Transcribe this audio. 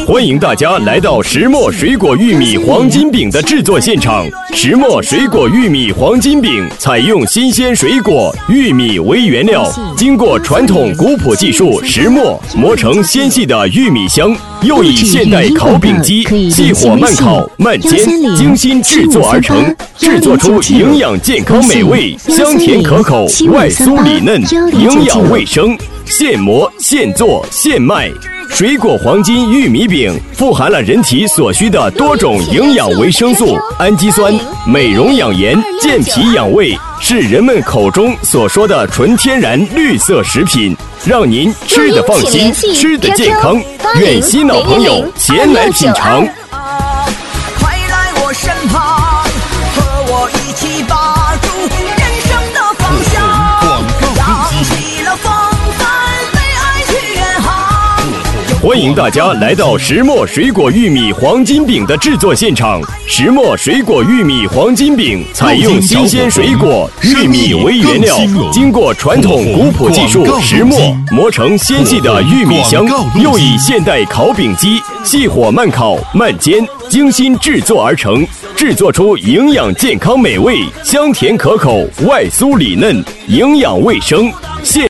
欢迎大家来到石磨水果玉米黄金饼的制作现场。石磨水果玉米黄金饼采用新鲜水果、玉米为原料，经过传统古朴技术石磨磨成纤细的玉米香，又以现代烤饼机细火慢烤、慢煎，精心制作而成，制作出营养健康美味、香甜可口、外酥里嫩、营养卫生。现磨现做现卖。水果黄金玉米饼富含了人体所需的多种营养维生素、氨基酸，美容养颜、健脾养胃，是人们口中所说的纯天然绿色食品，让您吃得放心，吃得健康。愿新老朋友前来品尝。 快来我身旁，和我一起把住人生的方向，扬起了风帆，为爱去远航。 欢迎大家来到石磨水果玉米黄金饼的制作现场。石磨水果玉米黄金饼采用新鲜水果、玉米为原料，经过传统古朴技术石磨磨成纤细的玉米香，又以现代烤饼机细火慢烤、慢煎，精心制作而成，制作出营养健康美味、香甜可口、外酥里嫩、营养卫生。